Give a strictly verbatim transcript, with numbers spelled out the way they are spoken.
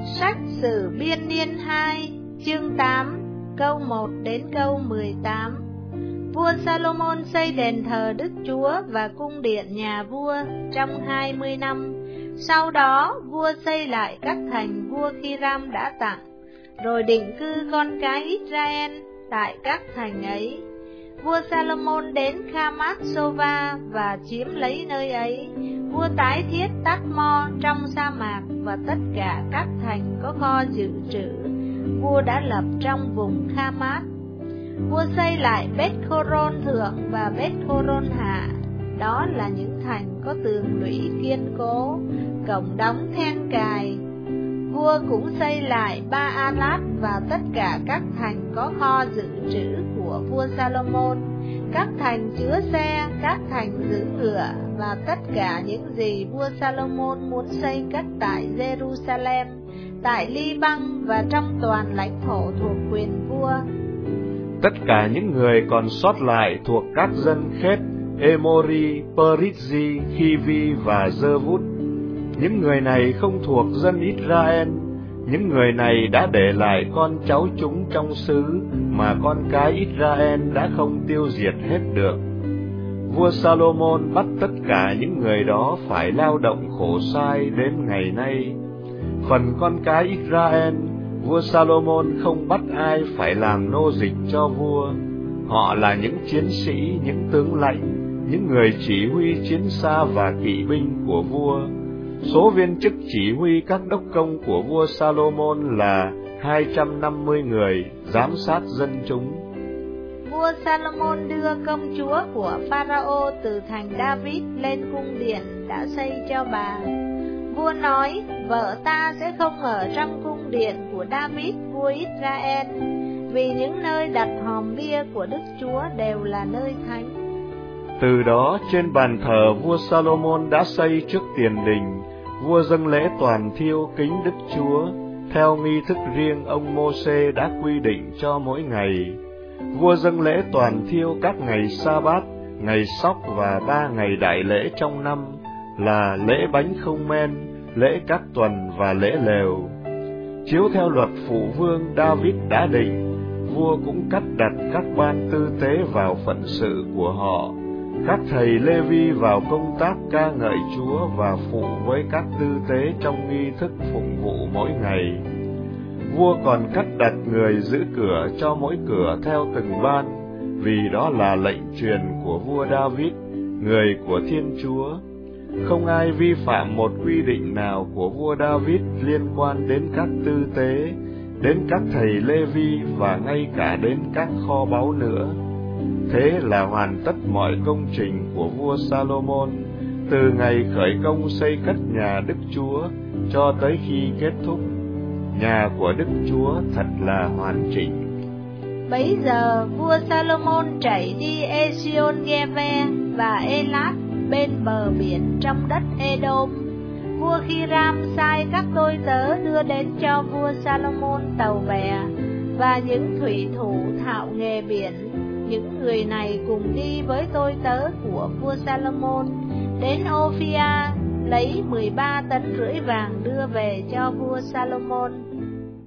Sách Sử Biên Niên hai, chương tám, câu một đến câu mười tám. Vua Salomon xây đền thờ Đức Chúa và cung điện nhà vua trong hai mươi năm. Sau đó, vua xây lại các thành vua Khiram đã tặng, rồi định cư con cái Israel tại các thành ấy. Vua Salomon đến Khamat Sova và chiếm lấy nơi ấy. Vua tái thiết Tát-mo trong sa mạc và tất cả các thành có kho dự trữ vua đã lập trong vùng Khamat. Vua xây lại Beth-khoron thượng và Beth-khoron hạ, đó là những thành có tường lũy kiên cố, cổng đóng then cài. Vua cũng xây lại Ba-alat và tất cả các thành có kho dự trữ của vua Salomon, các thành chứa xe, các thành giữ ngựa và tất cả những gì vua Salomon muốn xây cất tại Jerusalem, tại Li-băng và trong toàn lãnh thổ thuộc quyền vua. Tất cả những người còn sót lại thuộc các dân Khét, Emori, Perizzi, Khivi và Giơ-vút. Những người này không thuộc dân Israel. Những người này đã để lại con cháu chúng trong xứ mà con cái Israel đã không tiêu diệt hết được. Vua Salomon bắt tất cả những người đó phải lao động khổ sai đến ngày nay. Phần con cái Israel, vua Salomon không bắt ai phải làm nô dịch cho vua. Họ là những chiến sĩ, những tướng lãnh, những người chỉ huy chiến xa và kỵ binh của vua. Số viên chức chỉ huy các đốc công của vua Salomon là hai trăm năm mươi người, giám sát dân chúng. Vua Salomon đưa công chúa của Pharaoh từ thành David lên cung điện đã xây cho bà. Vua nói, vợ ta sẽ không ở trong cung điện của David vua Israel, vì những nơi đặt hòm bia của Đức Chúa đều là nơi thánh. Từ đó, trên bàn thờ vua Salomon đã xây trước tiền đình, vua dâng lễ toàn thiêu kính Đức Chúa, theo nghi thức riêng ông Mô-sê đã quy định cho mỗi ngày. Vua dâng lễ toàn thiêu các ngày sa-bát, ngày sóc và ba ngày đại lễ trong năm, là lễ bánh không men, lễ các tuần và lễ lều. Chiếu theo luật phụ vương David đã định, vua cũng cắt đặt các ban tư tế vào phận sự của họ, các thầy Lê-vi vào công tác ca ngợi Chúa và phụ với các tư tế trong nghi thức phụng vụ mỗi ngày. Vua còn cắt đặt người giữ cửa cho mỗi cửa theo từng ban, vì đó là lệnh truyền của vua David, người của Thiên Chúa. Không ai vi phạm một quy định nào của vua David liên quan đến các tư tế, đến các thầy Lê-vi và ngay cả đến các kho báu nữa. Thế là hoàn tất mọi công trình của vua Salomon, từ ngày khởi công xây cất nhà Đức Chúa cho tới khi kết thúc. Nhà của Đức Chúa thật là hoàn chỉnh. Bấy giờ vua Salomon chạy đi Ezion-geber và Elat bên bờ biển trong đất Edom. Vua Khiram sai các tôi tớ đưa đến cho vua Salomon tàu bè và những thủy thủ thạo nghề biển. Những người này cùng đi với tôi tớ của vua Salomon đến Ophia lấy mười ba tấn rưỡi vàng đưa về cho vua Salomon.